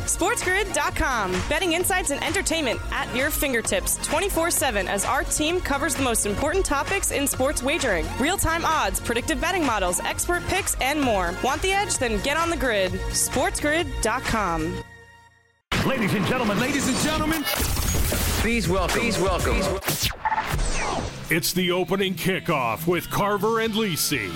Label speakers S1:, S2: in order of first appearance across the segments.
S1: SportsGrid.com. Betting insights and entertainment at your fingertips 24/7 as our team covers the most important topics in sports wagering. Real-time odds, predictive betting models, expert picks, and more. Want the edge? Then get on the grid. SportsGrid.com.
S2: Ladies and gentlemen,
S3: Please welcome.
S2: It's the opening kickoff with Carver and Lisi.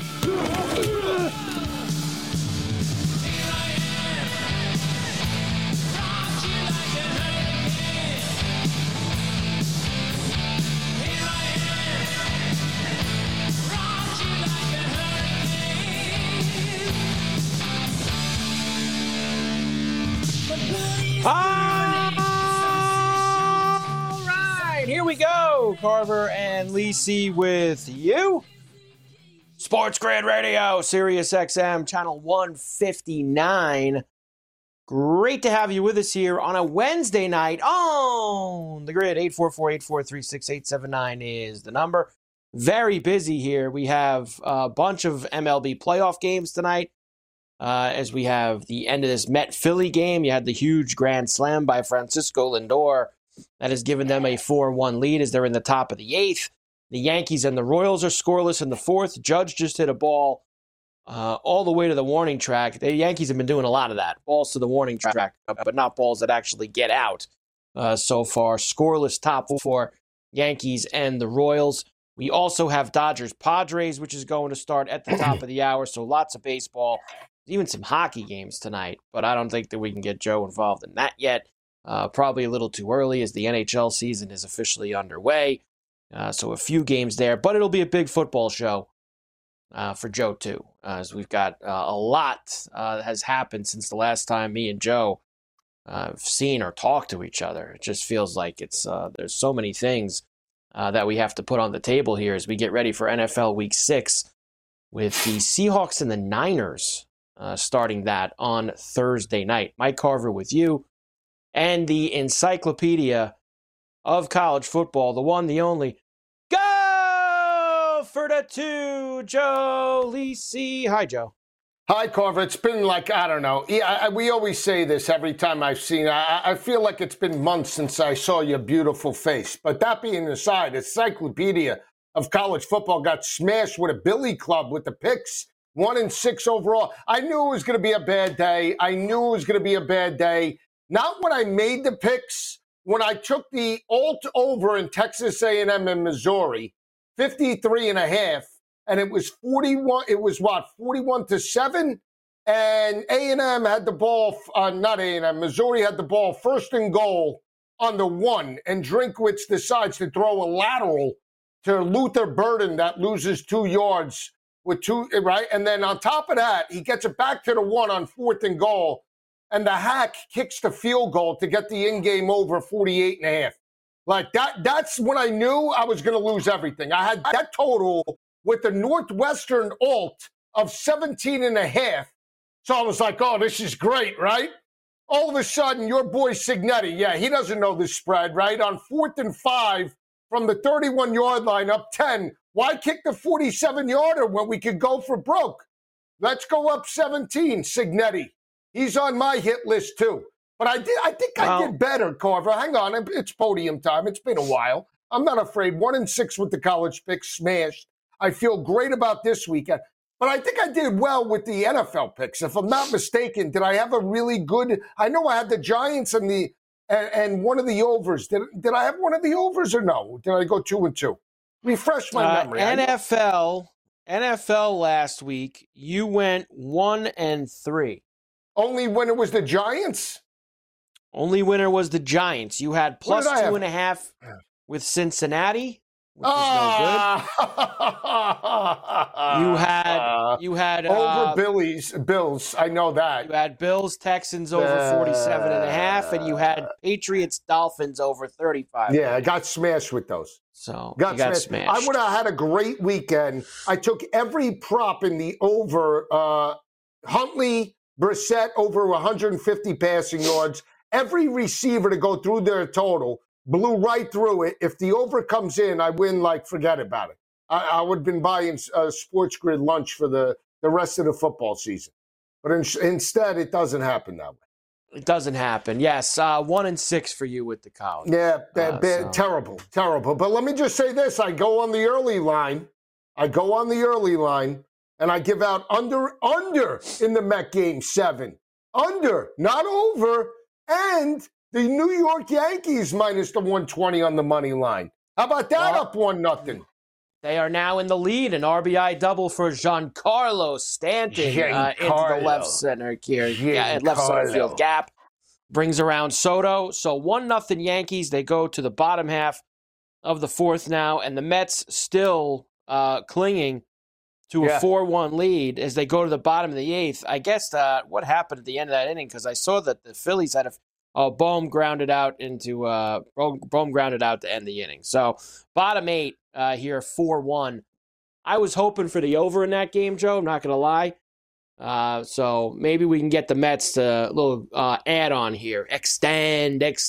S4: Here we go. Carver and Lisi with you. Sports Grid Radio, Sirius XM, channel 159. Great to have you with us here on a Wednesday night on the grid. 844-843-6879 is the number. Very busy here. We have a bunch of MLB playoff games tonight. As we have the end of this Met-Philly game. You had the huge grand slam by Francisco Lindor. That has given them a 4-1 lead as they're in the top of the eighth. The Yankees and the Royals are scoreless in the fourth. Judge just hit a ball all the way to the warning track. The Yankees have been doing a lot of that. Balls to the warning track, but not balls that actually get out so far. Scoreless top four, Yankees and the Royals. We also have Dodgers-Padres, which is going to start at the top of the hour, so lots of baseball. Even some hockey games tonight, but I don't think that we can get Joe involved in that yet. Probably a little too early as the NHL season is officially underway. So a few games there, but it'll be a big football show for Joe too, as we've got a lot that has happened since the last time me and Joe have seen or talked to each other. It just feels like it's there's so many things that we have to put on the table here as we get ready for NFL Week 6 with the Seahawks and the Niners starting that on Thursday night. Mike Carver with you. And the encyclopedia of college football, the one, the only, go for the two, Joe Lisi. Hi, Joe.
S5: Hi, Carver. It's been like, I don't know. We always say this every time I've seen. I feel like it's been months since I saw your beautiful face. But that being aside, encyclopedia of college football got smashed with a billy club with the picks. 1-6 overall. I knew it was going to be a bad day. Not when I made the picks, when I took the alt over in Texas A&M and Missouri, 53.5, and it was 41. It was 41-7, and A&M had the ball. Not A&M. Missouri had the ball first and goal on the 1, and Drinkwitz decides to throw a lateral to Luther Burden that loses 2 yards with 2 right, and then on top of that, he gets it back to the 1 on 4th and goal. And the hack kicks the field goal to get the in-game over 48.5. Like that's when I knew I was going to lose everything. I had that total with the Northwestern alt of 17.5. So I was like, oh, this is great, right? All of a sudden, your boy Signetti, he doesn't know the spread, right? On 4th and 5 from the 31-yard line up 10. Why kick the 47-yarder when we could go for broke? Let's go up 17, Signetti. He's on my hit list, too. But I think I did better, Carver. Hang on. It's podium time. It's been a while. I'm not afraid. 1-6 with the college picks smashed. I feel great about this weekend. But I think I did well with the NFL picks. If I'm not mistaken, did I have a really good – I know I had the Giants and one of the overs. Did I have one of the overs or no? Did I go 2-2? Refresh my memory.
S4: NFL last week, you went 1-3.
S5: Only when it was the Giants?
S4: Only winner was the Giants. You had plus 2.5 with Cincinnati, which is no good. You had
S5: over Bills. I know that.
S4: You had Bills, Texans over 47.5, and you had Patriots, Dolphins over 35.
S5: Yeah, I got smashed with those.
S4: So
S5: got smashed. I would have had a great weekend. I took every prop in the over. Huntley, Brissett over 150 passing yards. Every receiver to go through their total, blew right through it. If the over comes in, I win forget about it. I would have been buying Sports Grid lunch for the rest of the football season. But instead, it doesn't happen that way.
S4: It doesn't happen. Yes, 1-6 for you with the college.
S5: Yeah, terrible. But let me just say this. I go on the early line, and I give out under in the Met game 7. Under, not over. And the New York Yankees minus the 120 on the money line. How about that, up 1-0?
S4: They are now in the lead, an RBI double for Giancarlo Stanton into the left center field gap. Brings around Soto. So 1-0 Yankees. They go to the bottom half of the fourth now, and the Mets still clinging to a 4-1 lead as they go to the bottom of the eighth. I guess what happened at the end of that inning, because I saw that the Phillies had Bohm grounded out to end the inning. So bottom eight here, 4-1. I was hoping for the over in that game, Joe. I'm not going to lie. So maybe we can get the Mets to a little add-on here. Extend.
S5: Who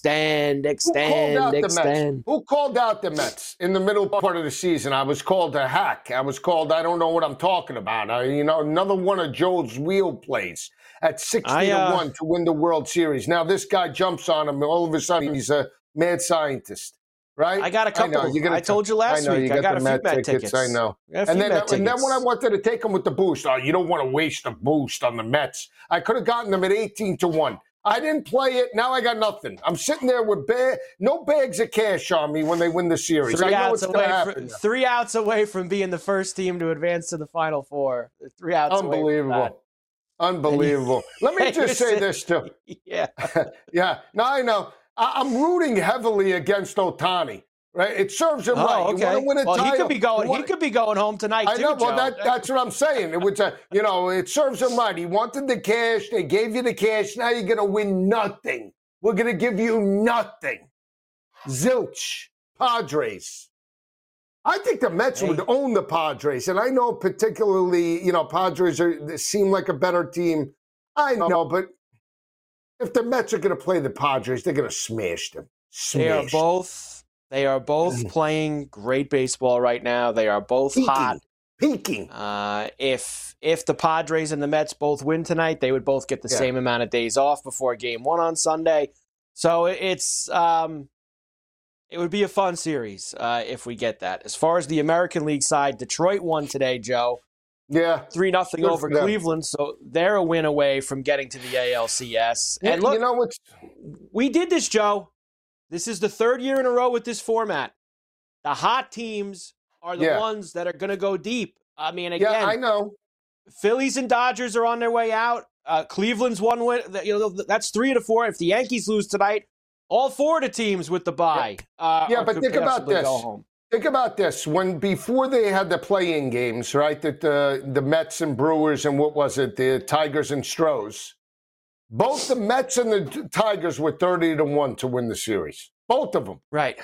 S5: called out the Mets in the middle part of the season? I was called a hack. I was called, I don't know what I'm talking about. Another one of Joel's wheel plays at 60-1 to win the World Series. Now this guy jumps on him. All of a sudden, he's a mad scientist. Right?
S4: I got a couple. I told you last week. I got a few Met tickets.
S5: I know. And then when I wanted to take them with the boost, you don't want to waste a boost on the Mets. I could have gotten them at 18-1. I didn't play it. Now I got nothing. I'm sitting there with no bags of cash on me when they win the series. I know what's going to happen.
S4: 3 outs away from being the first team to advance to the Final Four. 3 outs
S5: Unbelievable. Unbelievable. Let me just say this, too.
S4: Yeah.
S5: Yeah. Now I know. I'm rooting heavily against Ohtani, right? It serves him right.
S4: Okay.
S5: You want to win a title.
S4: He could be going home tonight,
S5: I know,
S4: too,
S5: well, that's what I'm saying. It was it serves him right. He wanted the cash. They gave you the cash. Now you're going to win nothing. We're going to give you nothing. Zilch. Padres. I think the Mets would own the Padres. And I know particularly, Padres seem like a better team. I know, but if the Mets are going to play the Padres, they're going to smash them. They
S4: are both playing great baseball right now. They are both hot.
S5: Peaking.
S4: If the Padres and the Mets both win tonight, they would both get the same amount of days off before Game 1 on Sunday. So it would be a fun series if we get that. As far as the American League side, Detroit won today, Joe.
S5: Yeah.
S4: 3-0 over Cleveland, so they're a win away from getting to the ALCS. And look, we did this, Joe. This is the third year in a row with this format. The hot teams are the ones that are going to go deep. I mean, again,
S5: I know.
S4: Phillies and Dodgers are on their way out. Cleveland's one win. That's 3 of the 4. If the Yankees lose tonight, all 4 of the teams with the bye.
S5: But think about this.
S4: Go home.
S5: Think about this. Before they had the play-in games, right, that the Mets and Brewers and the Tigers and Stros, both the Mets and the Tigers were 30-1 to win the series. Both of them.
S4: Right.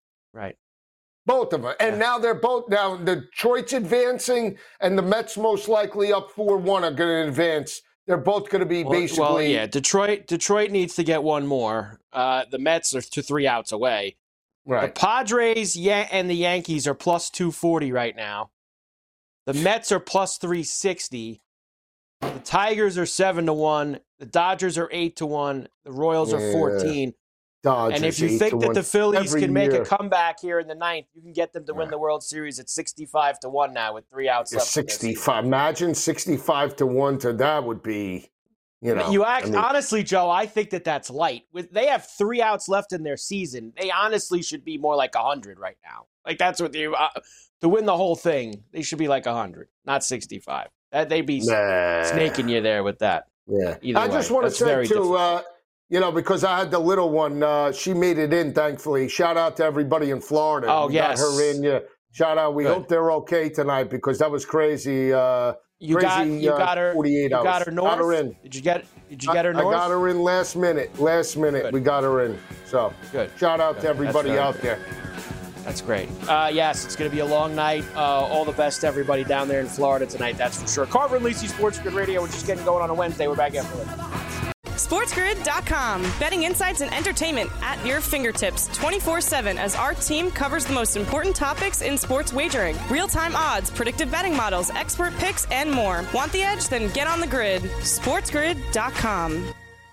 S5: Both of them. And now Detroit's advancing, and the Mets most likely up 4-1 are going to advance. They're both going to be basically.
S4: Well, Detroit needs to get one more. The Mets are 3 outs away.
S5: Right.
S4: The Padres and the Yankees are plus 240 right now. The Mets are plus 360. The Tigers are 7-1. The Dodgers are 8-1. The Royals are 14.
S5: Dodgers,
S4: and if you think that the Phillies can make a comeback here in the 9th, you can get them to win the World Series at 65-1 now with 3 outs left.
S5: 65. Imagine 65-1 that would be.
S4: Honestly, Joe, I think that's light. They have 3 outs left in their season. They honestly should be more like 100 right now. Like that's what to win the whole thing. They should be like 100, not 65. They'd be snaking you there with that.
S5: Yeah.
S4: I
S5: just want to say too, because I had the little one. She made it in, thankfully. Shout out to everybody in Florida.
S4: Yes.
S5: Got her in. Yeah. Shout out. We hope they're okay tonight because that was crazy.
S4: You got her.
S5: 48 hours.
S4: Got her north.
S5: Got her in.
S4: Did you get her north?
S5: I got her in last minute.
S4: Good.
S5: We got her in. So
S4: good.
S5: Shout out to everybody out there.
S4: That's great. Yes, it's going to be a long night. All the best to everybody down there in Florida tonight. That's for sure. Carver and Lisi, Sports Grid Radio. We're just getting going on a Wednesday. We're back after it.
S1: SportsGrid.com. Betting insights and entertainment at your fingertips 24/7 as our team covers the most important topics in sports wagering. Real-time odds, predictive betting models, expert picks, and more. Want the edge? Then get on the grid. SportsGrid.com.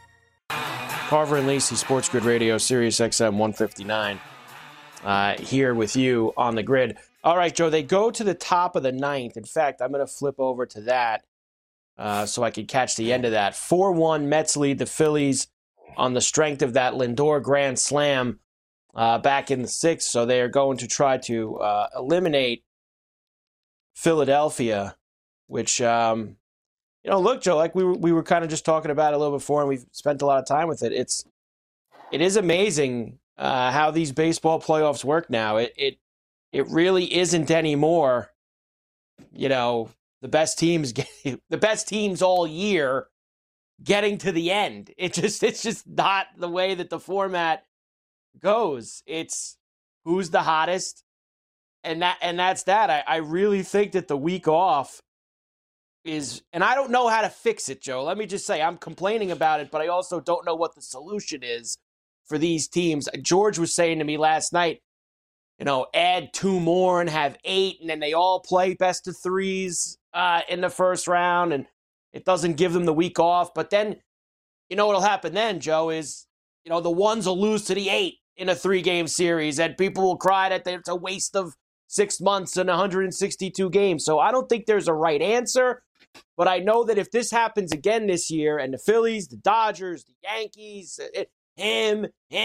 S4: Carver and Lisi, Sports Grid Radio, Sirius XM 159, here with you on the grid. All right, Joe, they go to the top of the ninth. In fact, I'm going to flip over to that so I can catch the end of that. 4-1, Mets lead the Phillies on the strength of that Lindor grand slam back in the sixth. So they are going to try to eliminate Philadelphia, which, look, Joe, like we were kind of just talking about it a little before, and we've spent a lot of time with it. It is amazing how these baseball playoffs work now. It really isn't anymore, the best teams all year getting to the end. It's just not the way that the format goes. It's who's the hottest, and that's that. I really think that the week off is, and I don't know how to fix it, Joe. Let me just say, I'm complaining about it, but I also don't know what the solution is for these teams. George was saying to me last night, add 2 more and have 8, and then they all play best of 3s in the first round, and it doesn't give them the week off. But then, what'll happen then, Joe, is, the ones will lose to the 8 in a 3-game series, and people will cry that it's a waste of 6 months and 162 games. So I don't think there's a right answer, but I know that if this happens again this year, and the Phillies, the Dodgers, the Yankees, him,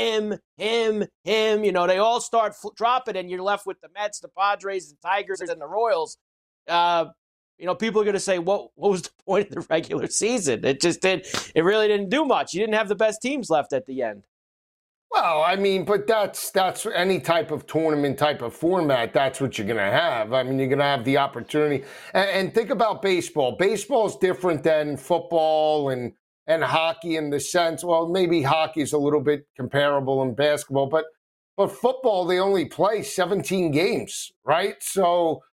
S4: they all start dropping, and you're left with the Mets, the Padres, the Tigers, and the Royals. People are going to say, what was the point of the regular season? It really didn't do much. You didn't have the best teams left at the end.
S5: Well, I mean, but that's any type of tournament type of format. That's what you're going to have. I mean, you're going to have the opportunity. And think about baseball. Baseball is different than football and hockey in the sense, well, maybe hockey is a little bit comparable in basketball, but football, they only play 17 games, right? So,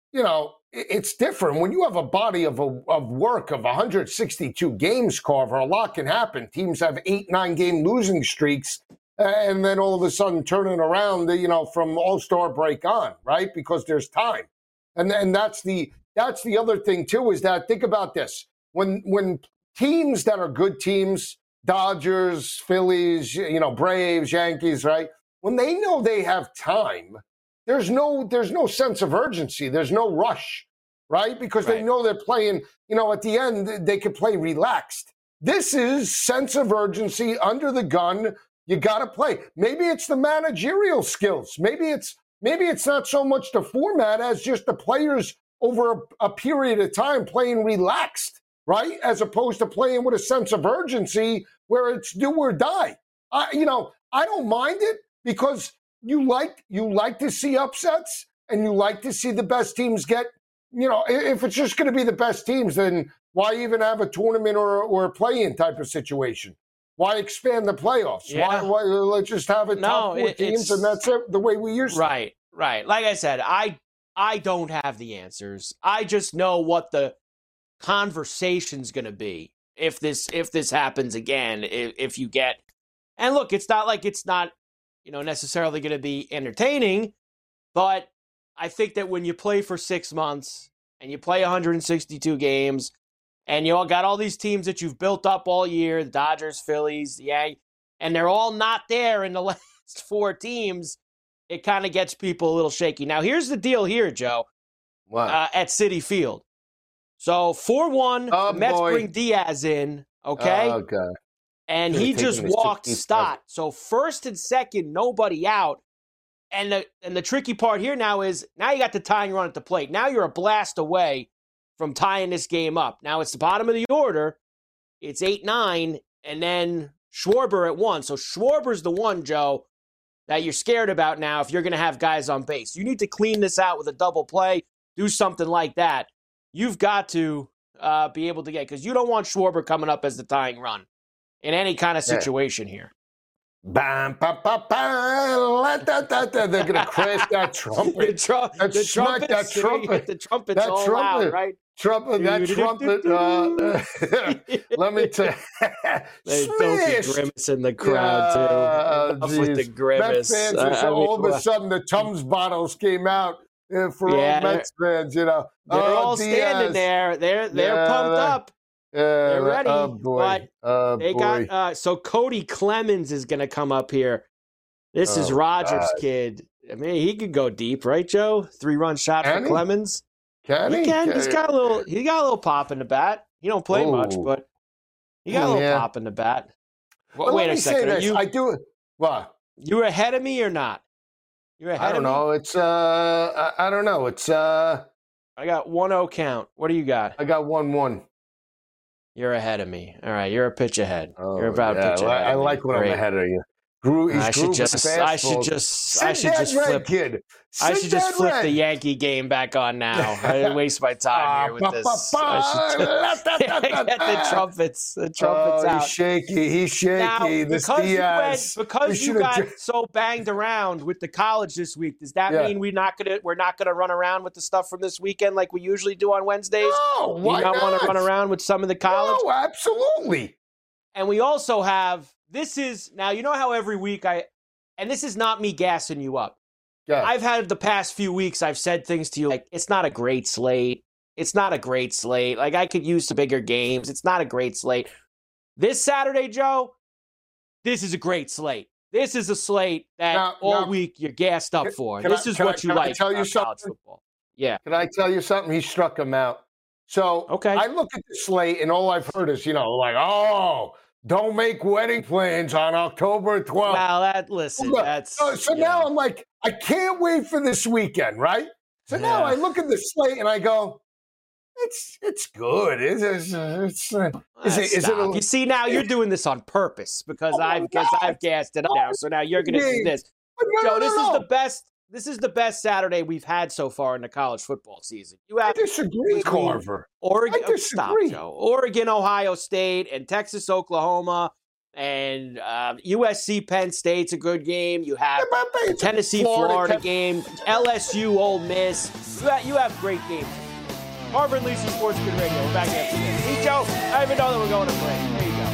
S5: it's different. When you have a body of work of 162 games, Carver, a lot can happen. Teams have 8-9 game losing streaks, and then all of a sudden turning around, from All-Star break on, right? Because there's time. And that's the other thing too, is that, think about this. When teams that are good teams, Dodgers, Phillies, Braves, Yankees, right? When they know they have time, there's no sense of urgency. There's no rush, right? Because they know they're playing, at the end, they can play relaxed. This is sense of urgency, under the gun. You got to play. Maybe it's the managerial skills. Maybe it's not so much the format as just the players over a period of time playing relaxed, right? As opposed to playing with a sense of urgency where it's do or die. I don't mind it, because you like to see upsets, and you like to see the best teams get, if it's just going to be the best teams, then why even have a tournament or a play-in type of situation? Why expand the playoffs?
S4: Yeah.
S5: Why let's just have it top 4 teams, and that's it, the way we used to.
S4: Right. Like I said, I don't have the answers. I just know what the conversation's going to be if this happens again. If you get, and look, it's not like it's not necessarily going to be entertaining, but I think that when you play for 6 months and you play 162 games, and you all got all these teams that you've built up all year, the Dodgers, Phillies, and they're all not there in the last 4 teams, it kind of gets people a little shaky. Now, here's the deal here, Joe.
S5: What?
S4: At Citi Field. So 4-1, the Mets bring Diaz in, okay?
S5: Okay.
S4: And he just walked Stott. So first and second, nobody out. And the tricky part here now is, now you got the tying run at the plate. Now you're a blast away from tying this game up. Now it's the bottom of the order. It's 8-9, and then Schwarber at 1. So Schwarber's the one, Joe, that you're scared about now if you're going to have guys on base. You need to clean this out with a double play, do something like that. You've got to be able to get, because you don't want Schwarber coming up as the tying run in any kind of situation here.
S5: Bam, ba, ba, ba, they're going to crash that trumpet.
S4: The trumpet's all loud, right?
S5: That trumpet. Let me tell you.
S4: Don't be grimacing the crowd, too. With the grimace.
S5: Mets fans, all of a sudden, the Tums bottles came out for all Mets fans,
S4: They're all standing there. They're pumped up. They're ready.
S5: Oh, boy.
S4: But got so Cody Clemens is going to come up here. This is Rogers' kid. I mean, he could go deep, right, Joe? 3-run shot for Clemens.
S5: Can he?
S4: He can. He's got a little pop in the bat. He don't play much, but he got a little pop in the bat. Well, wait a second.
S5: I do it. What?
S4: You ahead of me or not? You're ahead of me?
S5: I don't know. It's I don't know. It's
S4: I got 1-0 count. What do you got?
S5: I got 1-1.
S4: You're ahead of me. All right, you're a pitch ahead.
S5: Oh,
S4: you're about a pitch ahead.
S5: I like when I'm ahead of you. I should just flip
S4: the Yankee game back on now. I didn't waste my time here with this. Get the trumpets out.
S5: He's shaky.
S4: Now, because you got so banged around with the college this week, does that mean we're not gonna run around with the stuff from this weekend like we usually do on Wednesdays?
S5: No, why not?
S4: You want to run around with some of the college?
S5: No, absolutely.
S4: And we also have. This is now, you know how every week and this is not me gassing you up.
S5: Yeah.
S4: I've had the past few weeks, I've said things to you like, it's not a great slate. It's not a great slate. Like, I could use some bigger games. It's not a great slate. This Saturday, Joe, this is a great slate. This is a slate that all week you're gassed up for. This is what you like about college football. Yeah.
S5: Can I tell you something? He struck him out. So I look at the slate, and all I've heard is, don't make wedding plans on October 12th.
S4: Well,
S5: now I'm like, I can't wait for this weekend, right? So now I look at the slate and I go, it's good.
S4: You see, now you're doing this on purpose because I've gassed it up now. So now you're going to do this. Joe, this is the best Saturday we've had so far in the college football season.
S5: I disagree, Carver.
S4: Oregon, Ohio State, and Texas, Oklahoma, and USC, Penn State's a good game. You have Tennessee, Florida game, LSU, Ole Miss. You have great games. Carver and Lisi Sports Grid Radio. We're back after this. Hey, Joe, I didn't even know that we're going to break. There you go.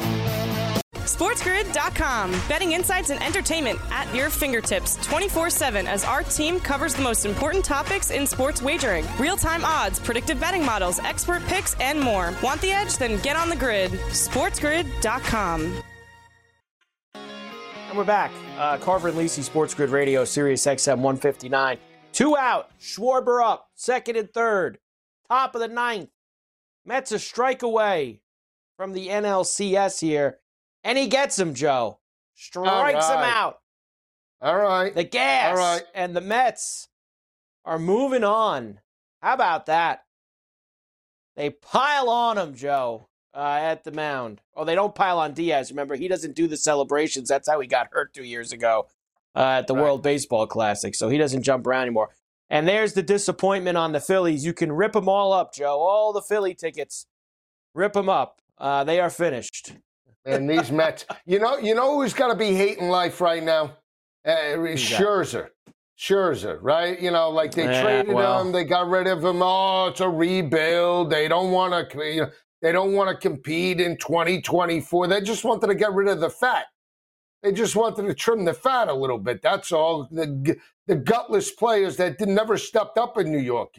S1: SportsGrid.com. Betting insights and entertainment at your fingertips 24/7 as our team covers the most important topics in sports wagering. Real-time odds, predictive betting models, expert picks, and more. Want the edge? Then get on the grid. SportsGrid.com.
S4: And we're back. Carver and Lisi Sports Grid Radio, Sirius XM 159. 2 out. Schwarber up. 2nd and 3rd. Top of the 9th. Mets a strike away from the NLCS here. And he gets him, Joe. Strikes him out.
S5: All right.
S4: The gas and the Mets are moving on. How about that? They pile on him, Joe, at the mound. Oh, they don't pile on Diaz. Remember, he doesn't do the celebrations. That's how he got hurt 2 years ago at the World Baseball Classic. So he doesn't jump around anymore. And there's the disappointment on the Phillies. You can rip them all up, Joe. All the Philly tickets. Rip them up. They are finished.
S5: And these Mets, you know who's got to be hating life right now? Scherzer, right? They traded him, they got rid of him. Oh, it's a rebuild. They don't want to, they don't want to compete in 2024. They just wanted to get rid of the fat. They just wanted to trim the fat a little bit. That's all. The gutless players that never stepped up in New York,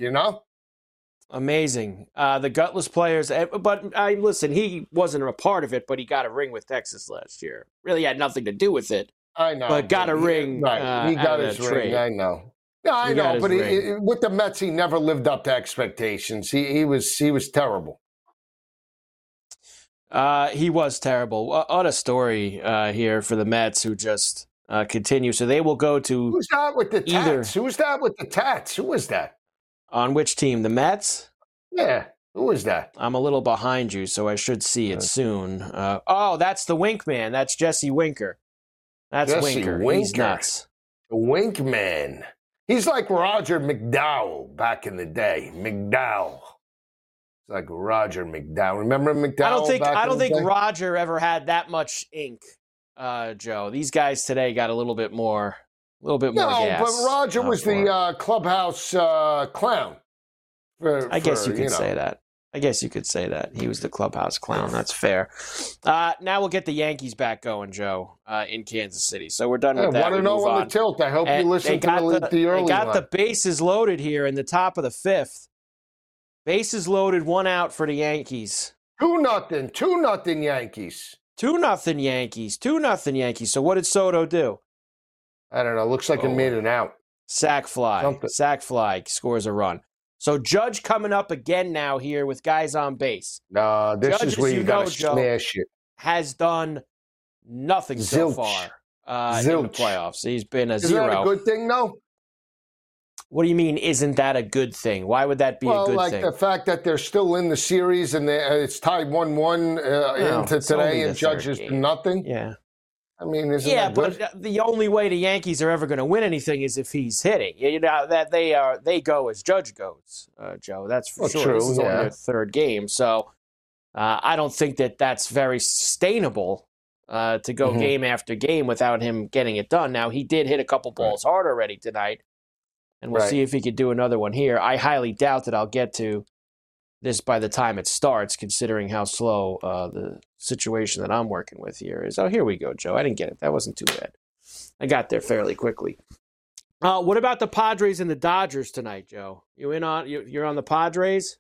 S4: Amazing. The gutless players. But listen, he wasn't a part of it, but he got a ring with Texas last year. Really had nothing to do with it.
S5: I know.
S4: But got a ring.
S5: Right. He got his ring. I know. Yeah, I know. But with the Mets, he never lived up to expectations. He was terrible.
S4: He was terrible. What a story here for the Mets, who just continue. So they will go to.
S5: Who's that with the tats? Who's that with the tats? Who was that?
S4: On which team? The Mets?
S5: Yeah. Who is that?
S4: I'm a little behind you, so I should see it soon. That's the Wink Man. That's Jesse Winker. That's Winker. He's nuts.
S5: The Wink Man. He's like Roger McDowell back in the day. McDowell. It's like Roger McDowell. Remember McDowell?
S4: I don't think Roger ever had that much ink, Joe. These guys today got a little bit more more gas.
S5: No, but Roger was the clubhouse clown.
S4: I guess you could say that. I guess you could say that. He was the clubhouse clown. That's fair. Now we'll get the Yankees back going, Joe, in Kansas City. So we're done with that.
S5: 1-0 on the tilt. I hope you listen to the early
S4: They got the bases loaded here in the top of the 5th. Bases loaded, 1 out for the Yankees.
S5: 2-0. 2-0 Yankees.
S4: 2-0 Yankees. 2-0 Yankees. So what did Soto do?
S5: I don't know. Looks like it made it out.
S4: Sack fly.
S5: Something.
S4: Sack fly scores a run. So Judge coming up again now here with guys on base.
S5: This
S4: Judge,
S5: is where you got to
S4: Joe,
S5: smash it.
S4: Has done nothing so
S5: Zilch.
S4: far in the playoffs. He's been a zero.
S5: Isn't that a good thing, though?
S4: What do you mean, isn't that a good thing? Why would that be a good thing?
S5: Well, like the fact that they're still in the series and it's tied 1-1 into today and Judge has done nothing.
S4: Yeah.
S5: I mean, isn't that good?
S4: But the only way the Yankees are ever going to win anything is if he's hitting. You know that they go as Judge goes, Joe. That's for sure.
S5: True,
S4: this is only their third game, so I don't think that that's very sustainable to go game after game without him getting it done. Now he did hit a couple balls hard already tonight, and we'll see if he could do another one here. I highly doubt that I'll get to this by the time it starts, considering how slow the situation that I'm working with here is. Oh, here we go, Joe. I didn't get it. That wasn't too bad. I got there fairly quickly. What about the Padres and the Dodgers tonight, Joe? You're on the Padres?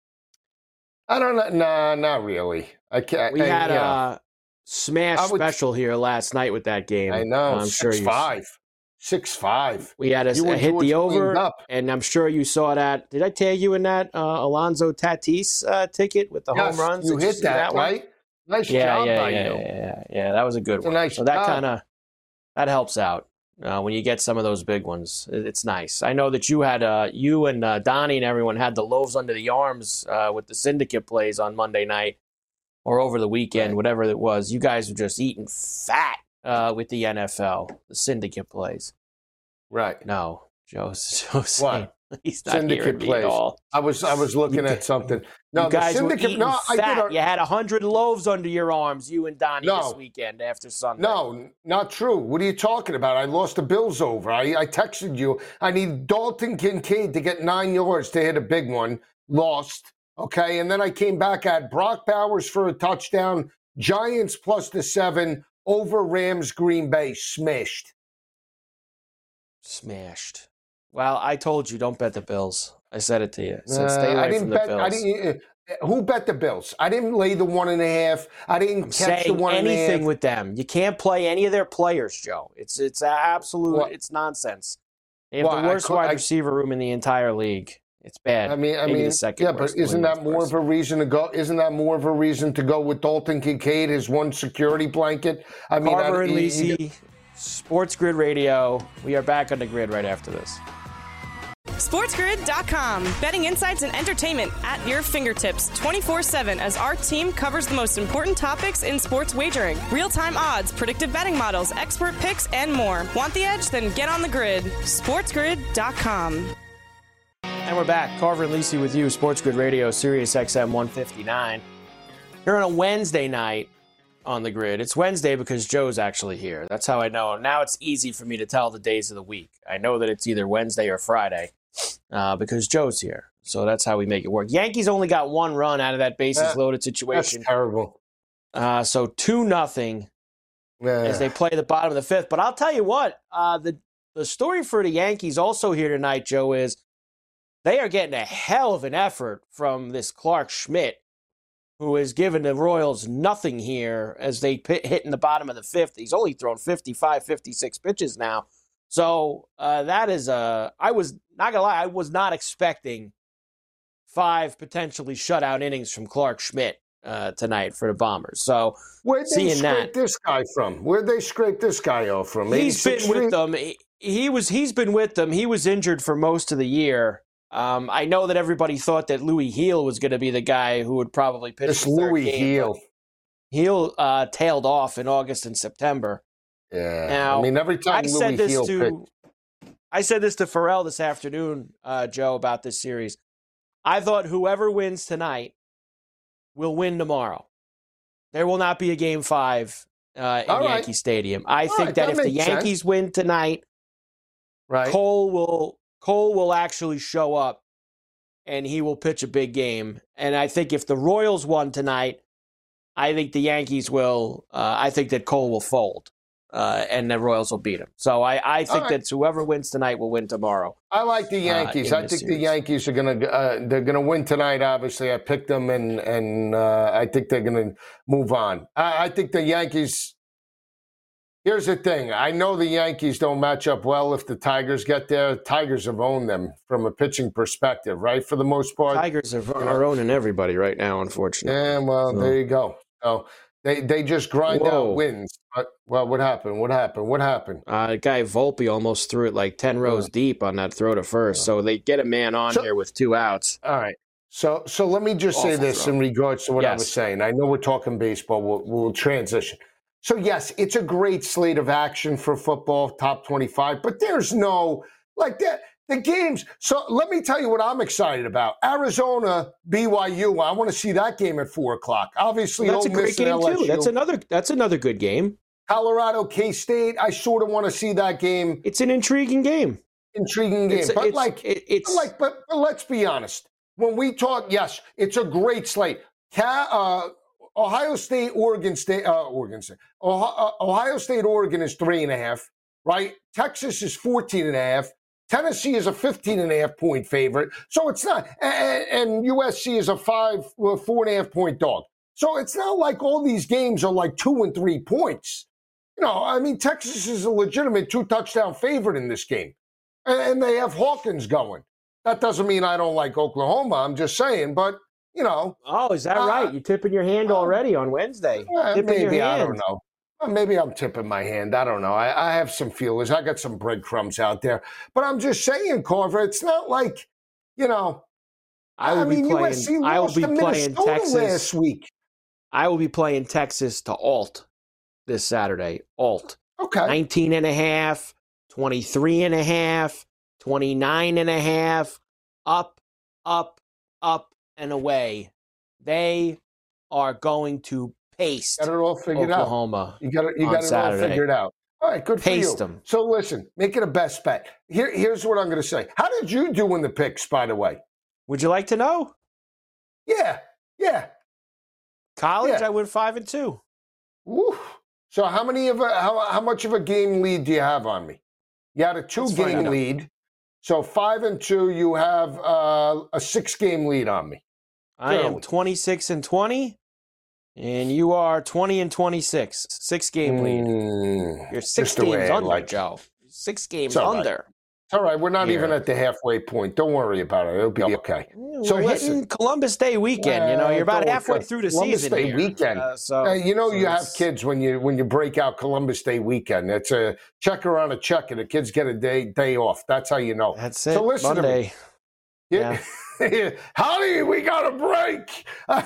S5: I don't know. Nah, not really. I can't.
S4: We had a smash special here last night with that game.
S5: I know.
S4: I'm sure
S5: 6-5. 6-5.
S4: We had a hit the over, and I'm sure you saw that. Did I tag you in that Alonso Tatis ticket with the home runs?
S5: You hit that, right? Nice job by you.
S4: Yeah, that was a good one.
S5: Nice
S4: so that that helps out when you get some of those big ones. It's nice. I know that you had you and Donnie and everyone had the loaves under the arms with the syndicate plays on Monday night or over the weekend, whatever it was. You guys were just eating fat with the NFL, the syndicate plays.
S5: Right.
S4: No, Joe's saying
S5: what?
S4: He's not
S5: syndicate plays.
S4: At all.
S5: I was looking at something. No,
S4: you guys
S5: the syndicate.
S4: were eating fat. You had 100 loaves under your arms, you and Donnie, this weekend after Sunday.
S5: No, not true. What are you talking about? I lost the Bills over. I texted you. I need Dalton Kincaid to get 9 yards to hit a big one. Lost. Okay, and then I came back at Brock Bowers for a touchdown. Giants plus the 7 over Rams Green Bay. Smashed.
S4: Well, I told you, don't bet the Bills. I said it to you. I said, stay away from the Bills.
S5: Who bet the Bills? I didn't lay the 1.5. I didn't catch the 1.5.
S4: Anything with them. You can't play any of their players, Joe. It's absolute. It's nonsense. They have the worst wide receiver room in the entire league. It's bad.
S5: I mean, the second worst. But isn't that more of a reason to go? Isn't that more of a reason to go with Dalton Kincaid, his one security blanket? I mean,
S4: Carver and Lisi, Sports Grid Radio. We are back on the grid right after this.
S1: SportsGrid.com. Betting insights and entertainment at your fingertips 24/7 as our team covers the most important topics in sports wagering. Real-time odds, predictive betting models, expert picks, and more. Want the edge? Then get on the grid. SportsGrid.com.
S4: And we're back. Carver and Lisi with you. Sports Grid Radio, Sirius XM 159. Here on a Wednesday night on the grid. It's Wednesday because Joe's actually here. That's how I know. Now it's easy for me to tell the days of the week. I know that it's either Wednesday or Friday because Joe's here. So that's how we make it work. Yankees only got 1 run out of that bases-loaded situation.
S5: That's terrible.
S4: So 2-0 as they play the bottom of the 5th. But I'll tell you what, the story for the Yankees also here tonight, Joe, is they are getting a hell of an effort from this Clark Schmidt, who has given the Royals nothing here as they hit in the bottom of the 5th. He's only thrown 55, 56 pitches now. So that is I was not going to lie, I was not expecting 5 potentially shutout innings from Clark Schmidt tonight for the Bombers. So
S5: where'd they scrape this guy from? Where'd they scrape this guy off from?
S4: He's been with them. He's been with them. He was injured for most of the year. I know that everybody thought that Louis Heel was going to be the guy who would probably pitch.
S5: This Louis Heel.
S4: Heel tailed off in August and September.
S5: Yeah.
S4: Now,
S5: I mean, every time Louis Heel pitched.
S4: I said this to Pharrell this afternoon, Joe, about this series. I thought whoever wins tonight will win tomorrow. There will not be a Game 5 in Yankee Stadium. I think that if the Yankees win tonight, Cole will actually show up and he will pitch a big game. And I think if the Royals won tonight, I think the Yankees will. I think that Cole will fold. and the Royals will beat them. So I think that whoever wins tonight will win tomorrow.
S5: I like the Yankees. I think the Yankees are they're gonna win tonight. Obviously, I picked them, and I think they're gonna move on. I think the Yankees. Here's the thing. I know the Yankees don't match up well if the Tigers get there. Tigers have owned them from a pitching perspective, right? For the most part.
S4: Tigers are owning everybody right now, unfortunately.
S5: Yeah, well, there you go. So they just grind out wins. But, well, what happened? What happened?
S4: The guy Volpe almost threw it like 10 rows deep on that throw to first. So they get a man on here with 2 outs.
S5: All right. So let me just say this in regards to what I was saying. I know we're talking baseball. We'll transition. So, yes, it's a great slate of action for football, top 25, but there's no, like, the games. So let me tell you what I'm excited about. Arizona, BYU, I want to see that game at 4 o'clock. Obviously,
S4: that's a great game, too. That's another good game.
S5: Colorado, K-State, I sort of want to see that game.
S4: It's an intriguing game.
S5: But let's be honest. When we talk, yes, it's a great slate. Ohio State, Oregon is 3.5, right? Texas is 14.5. Tennessee is a 15.5 point favorite. So it's not, and USC is a 4.5 point dog. So it's not like all these games are like 2 and 3 points. I mean, Texas is a legitimate 2-touchdown favorite in this game. And they have Hawkins going. That doesn't mean I don't like Oklahoma. I'm just saying, but
S4: Oh, is that right? You're tipping your hand already on Wednesday.
S5: Maybe, I don't know. Maybe I'm tipping my hand. I don't know. I have some feelers. I got some breadcrumbs out there. But I'm just saying, Carver, it's not like,
S4: I will be playing Texas
S5: last week.
S4: I will be playing Texas to Alt this Saturday. Alt.
S5: Okay.
S4: 19.5, 23.5, 29.5, up, and away. They are going to paste Oklahoma.
S5: You got it all figured out. All right, good for you.
S4: Them.
S5: So listen, make it a best bet. Here's what I'm going to say. How did you do in the picks, by the way?
S4: Would you like to know?
S5: Yeah.
S4: College, I went 5-2.
S5: Woo. So how much of a game lead do you have on me? You had a 2-game lead. So 5-2, you have a 6-game lead on me.
S4: I am 26-20, and you are 20-26. 6-game lead. You're 6 games under, Joe. 6 games under.
S5: It's all right. We're not even at the halfway point. Don't worry about it. It'll be okay.
S4: We're hitting Columbus Day weekend. You're about halfway through the season.
S5: Columbus Day weekend. You have kids when you break out Columbus Day weekend. It's a checker on a check, and the kids get a day off. That's how you know.
S4: That's it.
S5: So listen
S4: Monday.
S5: To me. Yeah. Honey, we got a break.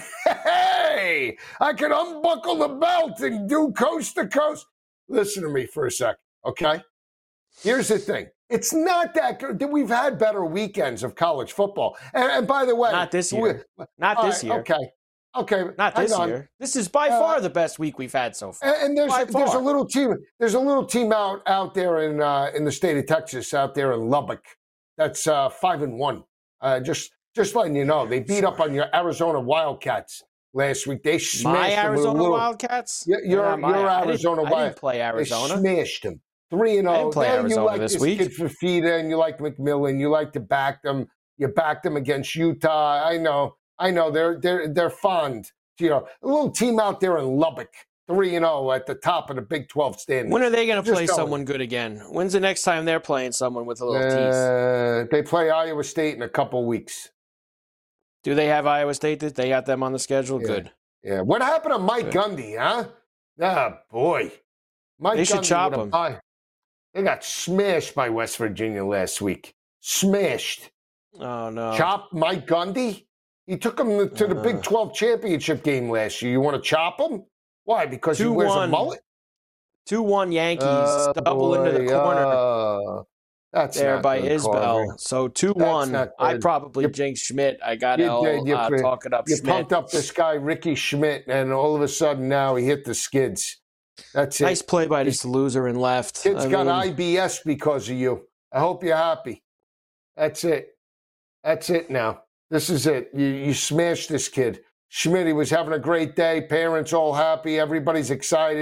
S5: Hey, I can unbuckle the belt and do coast to coast. Listen to me for a second, okay? Here's the thing. It's not that good. We've had better weekends of college football. And by the way.
S4: Not this year. Not this year.
S5: Okay.
S4: Not this year. This is by far the best week we've had so far.
S5: And there's a little team. There's a little team out there in the state of Texas, out there in Lubbock. That's 5-1. Just letting you know, they beat up on your Arizona Wildcats last week. They smashed
S4: them. Arizona Wildcats?
S5: Your Arizona Wildcats.
S4: I didn't play Arizona.
S5: They smashed them. 3-0.
S4: I didn't play Arizona
S5: you like
S4: this
S5: this
S4: week.
S5: Kid Fafita, and you like McMillan. You like to back them. You backed them against Utah. I know. They're fond. A little team out there in Lubbock, 3-0 at the top of the Big 12 standings.
S4: When are they going to play someone good again? When's the next time they're playing someone with a little teeth?
S5: They play Iowa State in a couple weeks.
S4: Do they have Iowa State? They got them on the schedule?
S5: Yeah.
S4: Good.
S5: Yeah. What happened to Mike Gundy, huh? Ah, boy.
S4: They should chop him.
S5: They got smashed by West Virginia last week. Smashed.
S4: Oh, no.
S5: Chop Mike Gundy? He took him to the Big 12 championship game last year. You want to chop him? Why? Because he wears a mullet?
S4: 2-1 Yankees. Double into the corner.
S5: That's
S4: there
S5: not
S4: by
S5: good,
S4: Isbell.
S5: Carver.
S4: So 2-1. I probably jinxed Schmidt. I got talking up Schmidt.
S5: You pumped up this guy, Ricky Schmidt, and all of a sudden now he hit the skids. That's it.
S4: Nice play by this loser and left.
S5: Kid's got IBS because of you. I hope you're happy. That's it. That's it now. This is it. You smashed this kid. Schmidt, he was having a great day. Parents all happy. Everybody's excited.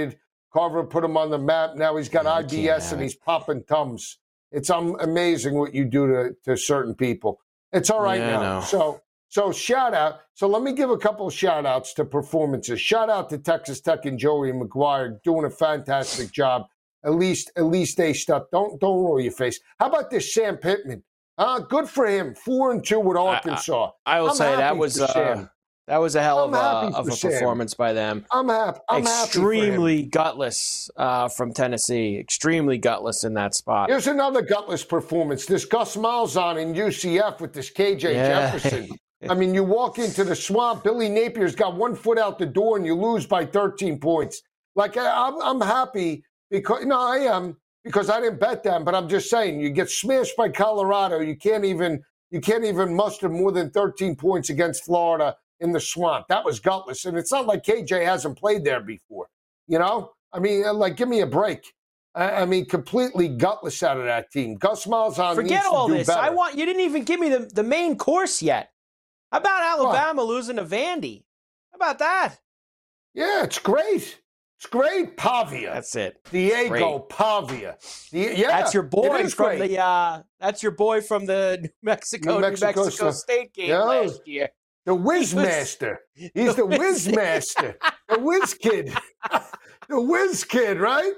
S5: Carver put him on the map. Now he's got IBS and he's popping Tums. It's amazing what you do to certain people. It's all right now. So shout out. So let me give a couple of shout outs to performances. Shout out to Texas Tech and Joey McGuire doing a fantastic job. At least they stuck. Don't roll your face. How about this Sam Pittman? Good for him. 4-2 with Arkansas.
S4: I will say that was a hell of a performance by them.
S5: I'm happy.
S4: Extremely gutless from Tennessee. Extremely gutless in that spot.
S5: Here's another gutless performance. This Gus Malzahn in UCF with this KJ Jefferson. I mean, you walk into the swamp. Billy Napier's got 1 foot out the door, and you lose by 13 points. Like I'm happy because I am because I didn't bet them, but I'm just saying you get smashed by Colorado. You can't even muster more than 13 points against Florida in the swamp. That was gutless, and it's not like KJ hasn't played there before. I mean, like give me a break. I mean, completely gutless out of that team. Gus Malzahn
S4: Forget
S5: needs to
S4: all
S5: do
S4: this.
S5: better.
S4: You didn't even give me the main course yet. How about Alabama losing to Vandy? How about that?
S5: Yeah, it's great. It's great. Pavia.
S4: That's it.
S5: Diego Pavia.
S4: That's your boy from
S5: great.
S4: That's your boy from the New Mexico State game last year.
S5: The Whiz Master. He's the Whiz Master. The Whiz Kid. The Whiz Kid, right?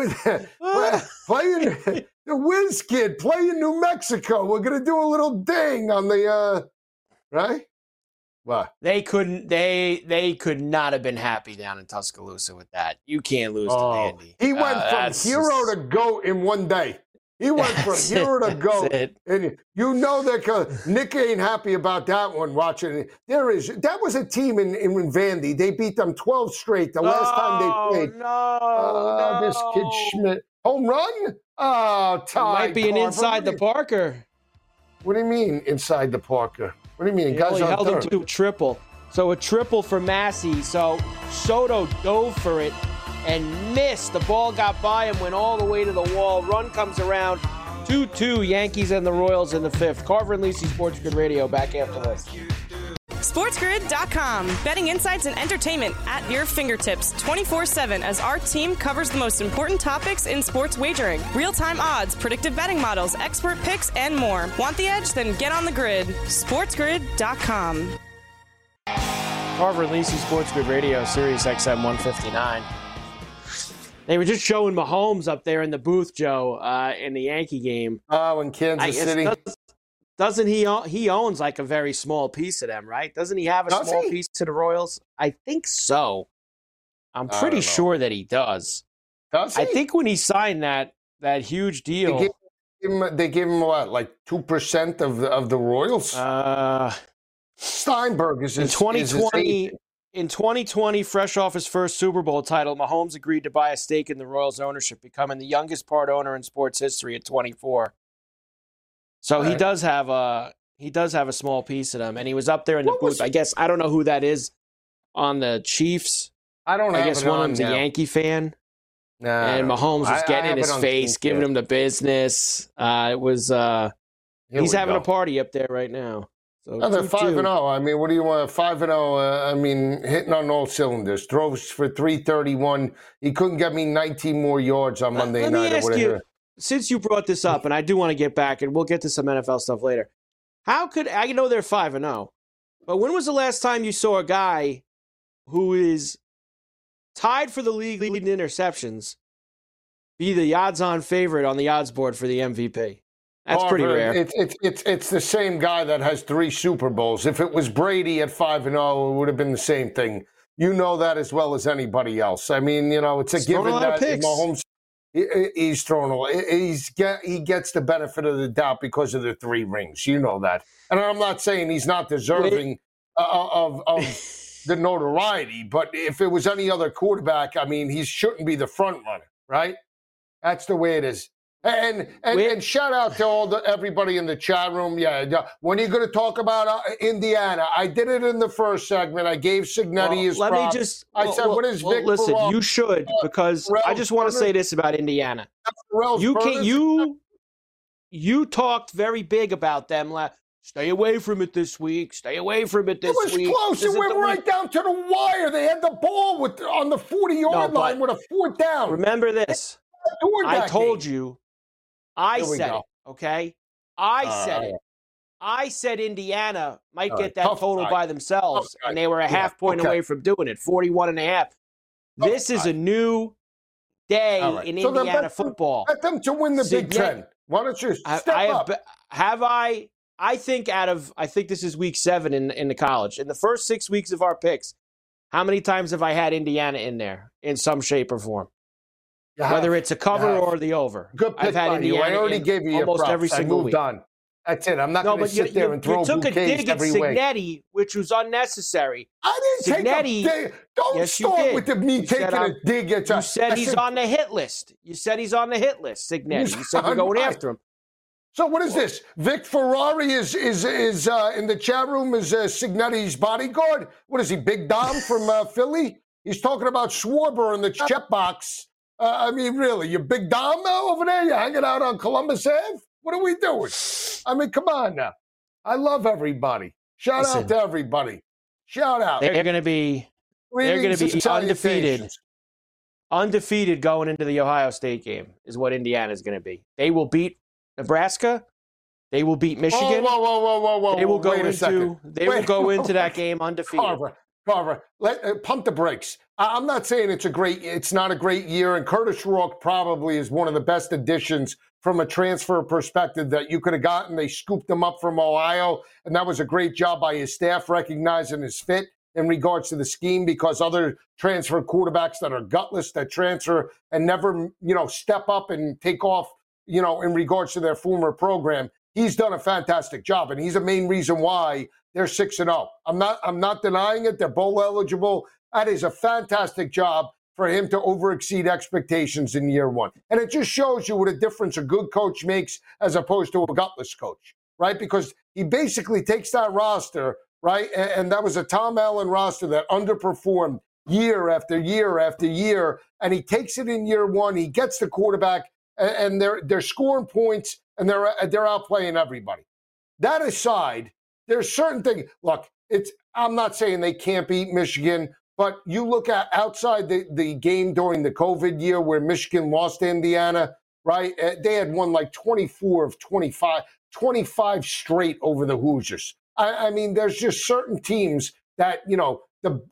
S5: Playing the Whiz Kid playing New Mexico. We're gonna do a little ding on the right? What?
S4: They could not have been happy down in Tuscaloosa with that. You can't lose to Vandy.
S5: He went from hero to GOAT in one day. He went from hero to GOAT. And you know that Nick ain't happy about that one watching it. That was a team in Vandy. They beat them 12 straight the last time they played.
S4: No.
S5: This kid Schmidt. Home run? Oh, Ty.
S4: Might be an inside the Parker.
S5: What do you mean inside the Parker? What do you mean?
S4: He only held him to a triple. So a triple for Massey. So Soto dove for it and missed. The ball got by him, went all the way to the wall. Run comes around. 2-2 Yankees and the Royals in the fifth. Carver and Lisi, Sports Grid Radio, back after this.
S1: SportsGrid.com. Betting insights and entertainment at your fingertips 24/7 as our team covers the most important topics in sports wagering. Real-time odds, predictive betting models, expert picks, and more. Want the edge? Then get on the grid. SportsGrid.com.
S4: Carver and Lisi, Sports Grid Radio, Sirius XM 159. They were just showing Mahomes up there in the booth, Joe, in the Yankee game.
S5: Oh, in Kansas City.
S4: Doesn't he owns like a very small piece of them, right? Doesn't he have a small piece to the Royals? I think so. I'm pretty sure that he does.
S5: Does he?
S4: I think when he signed that huge deal,
S5: they gave him what, like 2% of the Royals? Steinberg is
S4: in 2020. In 2020, fresh off his first Super Bowl title, Mahomes agreed to buy a stake in the Royals' ownership, becoming the youngest part owner in sports history at 24. So he does have a small piece of them, and he was up there in the booth. I guess I don't know who that is on the Chiefs.
S5: I
S4: guess one of them's a Yankee fan. And Mahomes was getting in his face, giving him the business. It was he's having a party up there right now. So
S5: they're 5-0. I mean, what do you want? 5-0. I mean, hitting on all cylinders. Throws for 331. He couldn't get me 19 more yards on Monday night.
S4: Let me ask you, since you brought this up, and I do want to get back, and we'll get to some NFL stuff later. How could I know they're 5-0, but when was the last time you saw a guy who is tied for the league leading interceptions be the odds-on favorite on the odds board for the MVP? That's pretty rare.
S5: It's the same guy that has 3 Super Bowls. If it was Brady at 5-0, it would have been the same thing. You know that as well as anybody else. I mean, it's a given that Mahomes. He's thrown a lot. He gets the benefit of the doubt because of the 3 rings. You know that. And I'm not saying he's not deserving of the notoriety, but if it was any other quarterback, I mean, he shouldn't be the front runner, right? That's the way it is. And shout out to everybody in the chat room. Yeah, when are you going to talk about Indiana? I did it in the first segment. I gave Signetti his props. I said, what is Vic?
S4: Listen, you should, because I just want to say this about Indiana. You talked very big about them Stay away from it this week. Stay away from it this week.
S5: It was close. It went right down to the wire. They had the ball on the 40-yard line with a 4th down.
S4: Remember this. I told you. I said it, okay? I said it. I said Indiana might get that total by themselves, and they were a half point away from doing it, 41.5. This is a new day in Indiana football.
S5: Let them to win the Big Ten. Why don't you step up?
S4: I think this is week 7 in the college. In the first 6 weeks of our picks, how many times have I had Indiana in there in some shape or form? Whether it's a cover or the over.
S5: Good pick.
S4: I've had Indiana
S5: I already gave you
S4: almost every single week.
S5: On. That's it. I'm not going to sit there and throw bouquets every week. You took a dig at Cignetti,
S4: which was unnecessary.
S5: I didn't take a dig. Don't start with me taking a dig at
S4: you said he's on the hit list. You said he's on the hit list, Cignetti. You said you're going after him.
S5: So what is this? Vic Ferrari is in the chat room is Cignetti's bodyguard. What is he, Big Dom from Philly? He's talking about Schwarber in the checkbox. I mean, really, you're Big Dom now over there? You're hanging out on Columbus Ave? What are we doing? I mean, come on now. I love everybody. Shout out to everybody. Shout out.
S4: They're going to be undefeated. Undefeated going into the Ohio State game is what Indiana's going to be. They will beat Nebraska. They will beat Michigan.
S5: Whoa.
S4: They will go into that game undefeated.
S5: Carver, pump the brakes. I'm not saying it's not a great year, and Curtis Rourke probably is one of the best additions from a transfer perspective that you could have gotten. They scooped him up from Ohio, and that was a great job by his staff recognizing his fit in regards to the scheme, because other transfer quarterbacks that are gutless, that transfer and never, step up and take off, in regards to their former program. He's done a fantastic job, and he's the main reason why they're 6-0. I'm not denying it. They're bowl eligible. That is a fantastic job for him to overexceed expectations in year 1. And it just shows you what a difference a good coach makes as opposed to a gutless coach, right? Because he basically takes that roster, right? And that was a Tom Allen roster that underperformed year after year after year. And he takes it in year 1. He gets the quarterback, and they're scoring points, and they're outplaying everybody. That aside, there's certain things. Look, I'm not saying they can't beat Michigan, but you look at outside the game during the COVID year where Michigan lost to Indiana, right? They had won like 24 of 25 straight over the Hoosiers. I mean, there's just certain teams that, the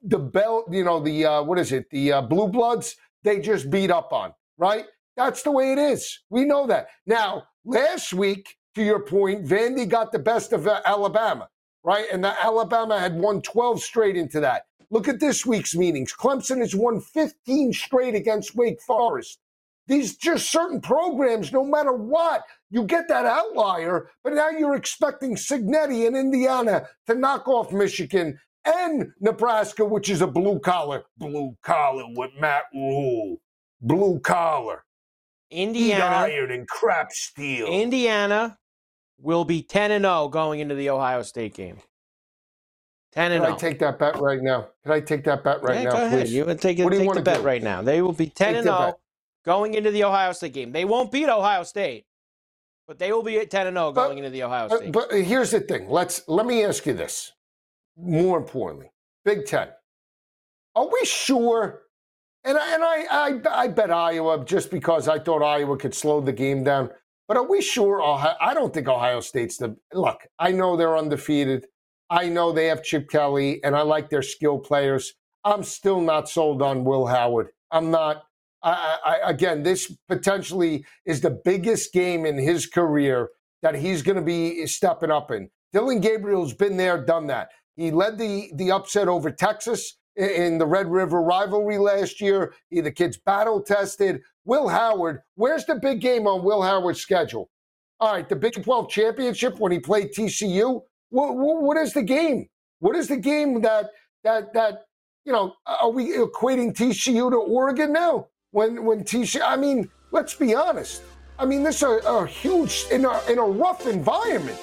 S5: Blue Bloods, they just beat up on, right? That's the way it is. We know that. Now, last week, to your point, Vandy got the best of Alabama, right? And Alabama had won 12 straight into that. Look at this week's meetings. Clemson has won 15 straight against Wake Forest. These just certain programs, no matter what, you get that outlier, but now you're expecting Cignetti and Indiana to knock off Michigan and Nebraska, which is a blue collar with Matt Rule. Blue collar.
S4: Indiana,
S5: iron and crap steel.
S4: Indiana will be 10-0 going into the Ohio State game. 10-0.
S5: Can I take that bet right now? Can I take that bet right now,
S4: go
S5: please?
S4: ahead. You would take the bet right now. They will be 10-0 going into the Ohio State game. They won't beat Ohio State, but they will be at 10-0 going into the Ohio State.
S5: But here's the thing. Let me ask you this. More importantly, Big Ten. Are we sure? And I bet Iowa just because I thought Iowa could slow the game down. But are we sure? I don't think Ohio State's look, I know they're undefeated. I know they have Chip Kelly, and I like their skill players. I'm still not sold on Will Howard. I'm not. Again, this potentially is the biggest game in his career that he's going to be stepping up in. Dylan Gabriel's been there, done that. He led the upset over Texas in the Red River rivalry last year. The kid's battle-tested. Will Howard, where's the big game on Will Howard's schedule? All right, the Big 12 championship when he played TCU. What is the game? What is the game that are we equating TCU to Oregon now? When TCU, I mean, let's be honest. I mean, this is a huge, in a rough environment.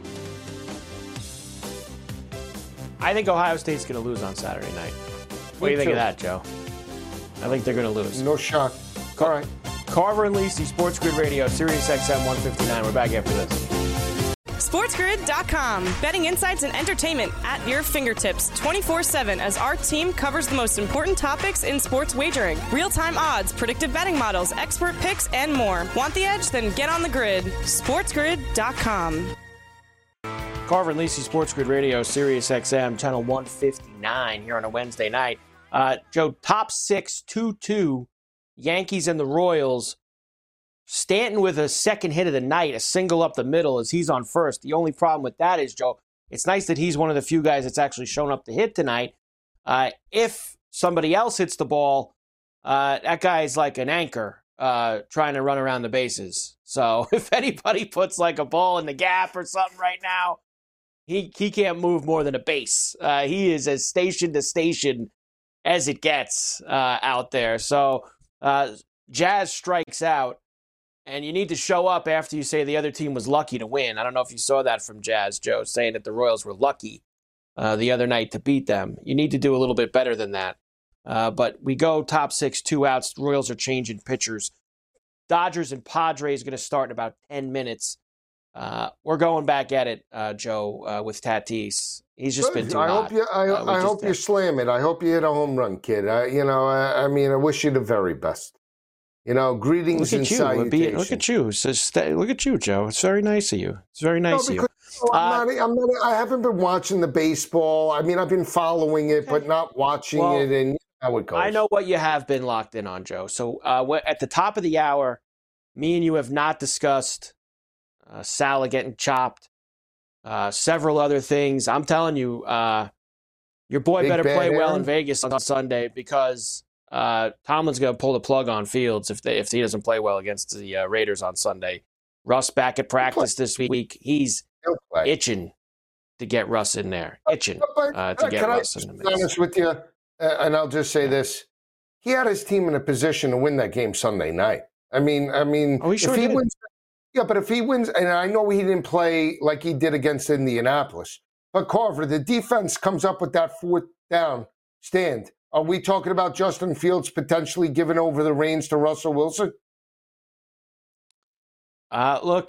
S4: I think Ohio State's going to lose on Saturday night. What do you think of that, Joe? I think they're going to lose.
S5: No shock. All right.
S4: Carver and Lisi, Sports Grid Radio, Sirius XM 159. We're back after this.
S1: SportsGrid.com. Betting insights and entertainment at your fingertips 24/7 as our team covers the most important topics in sports wagering. Real-time odds, predictive betting models, expert picks, and more. Want the edge? Then get on the grid. SportsGrid.com.
S4: Carver and Lisi, Sports Grid Radio, Sirius XM, channel 159 here on a Wednesday night. Joe, top 6, 2-2, Yankees and the Royals. Stanton with a second hit of the night, a single up the middle as he's on first. The only problem with that is, Joe, it's nice that he's one of the few guys that's actually shown up to hit tonight. If somebody else hits the ball, that guy's like an anchor trying to run around the bases. So if anybody puts like a ball in the gap or something right now, he can't move more than a base. He is as station to station as it gets out there. So Jazz strikes out, and you need to show up after you say the other team was lucky to win. I don't know if you saw that from Jazz, Joe, saying that the Royals were lucky the other night to beat them. You need to do a little bit better than that. But we go top 6, 2 outs. The Royals are changing pitchers. Dodgers and Padres going to start in about 10 minutes. We're going back at it, Joe, with Tatis. He's just been too hot.
S5: I hope you slam it. I hope you hit a home run, kid. I wish you the very best. Greetings and salutations.
S4: Look at you. Look at you, Joe. It's very nice of you. It's very nice of you.
S5: I haven't been watching the baseball. I've been following it, but not watching it, and how it goes.
S4: I know what you have been locked in on, Joe. So at the top of the hour, me and you have not discussed Salah getting chopped, several other things. I'm telling you, your boy better play well in Vegas on Sunday because Tomlin's going to pull the plug on Fields if he doesn't play well against the Raiders on Sunday. Russ back at practice this week. He's itching to get Russ in there. Itching to get Russ in the mix.
S5: Can I be honest with you? And I'll just say this. He had his team in a position to win that game Sunday night.
S4: He sure did.
S5: Wins, but if he wins, and I know he didn't play like he did against Indianapolis, but Carver, the defense comes up with that fourth down stand. Are we talking about Justin Fields potentially giving over the reins to Russell Wilson?
S4: Look,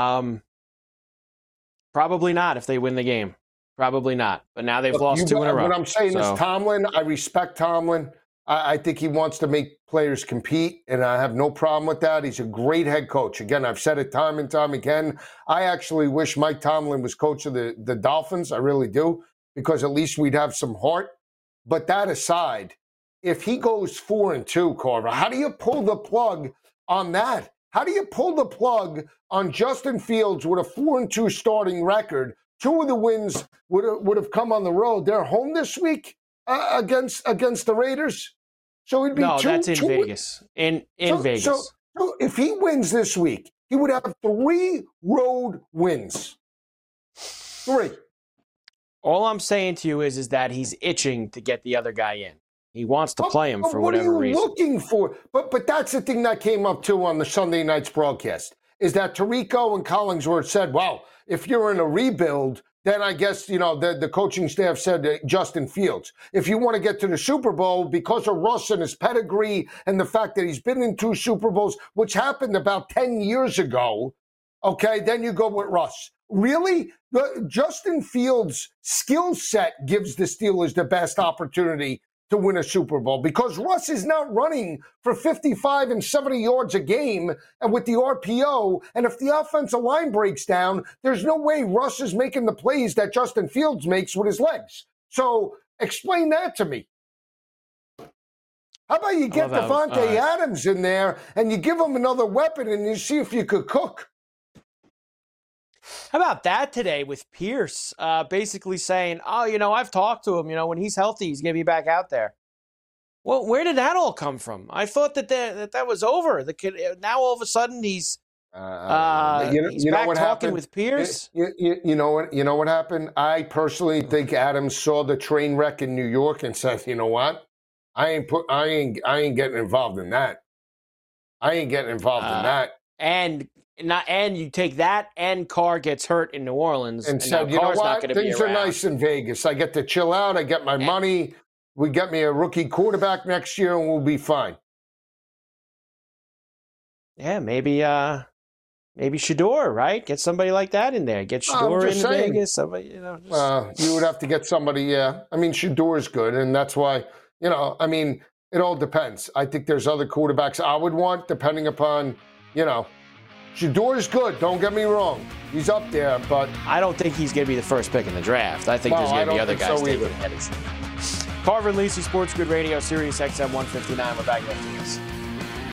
S4: probably not if they win the game. Probably not. But now they've lost 2 in a row.
S5: What I'm saying is Tomlin, I respect Tomlin. I think he wants to make players compete, and I have no problem with that. He's a great head coach. Again, I've said it time and time again. I actually wish Mike Tomlin was coach of the Dolphins. I really do, because at least we'd have some heart. But that aside, if he goes 4-2, Carver, how do you pull the plug on that? How do you pull the plug on Justin Fields with a 4-2 starting record? 2 of the wins would have come on the road. They're home this week against the Raiders. So it'd be
S4: that's in Vegas. In Vegas.
S5: So if he wins this week, he would have 3 road wins. 3.
S4: All I'm saying to you is that he's itching to get the other guy in. He wants to play him for whatever reason.
S5: What are you looking for? But that's the thing that came up, too, on the Sunday night's broadcast, is that Tirico and Collingsworth said, well, if you're in a rebuild, then I guess, the coaching staff said Justin Fields. If you want to get to the Super Bowl, because of Russ and his pedigree and the fact that he's been in 2 Super Bowls, which happened about 10 years ago, okay, then you go with Russ. Really? Justin Fields' skill set gives the Steelers the best opportunity to win a Super Bowl because Russ is not running for 55 and 70 yards a game and with the RPO. And if the offensive line breaks down, there's no way Russ is making the plays that Justin Fields makes with his legs. So explain that to me. How about you get Devontae Adams in there and you give him another weapon and you see if you could cook?
S4: How about that today with Pierce basically saying, I've talked to him. When he's healthy, he's going to be back out there. Well, where did that all come from? I thought that was over. The kid, now all of a sudden he's back talking with Pierce.
S5: You know what happened? I personally think Adams saw the train wreck in New York and said, you know what? I ain't getting involved in that. And
S4: you take that, and Carr gets hurt in New Orleans,
S5: and said, you know what? Things are nice in Vegas. I get to chill out. I get my money. We get me a rookie quarterback next year, and we'll be fine.
S4: Yeah, maybe Maybe Shedeur, right? Get somebody like that in there. Get Shedeur in Vegas. Somebody,
S5: you would have to get somebody, yeah. I mean, Shedeur's good, and that's why, I mean, it all depends. I think there's other quarterbacks I would want, depending upon, Shedeur's good. Don't get me wrong. He's up there, but
S4: I don't think he's going to be the first pick in the draft. I think there's going to be other guys taking it. Carver and Lisi, Sports Grid Radio, Sirius XM 159. We're back after this.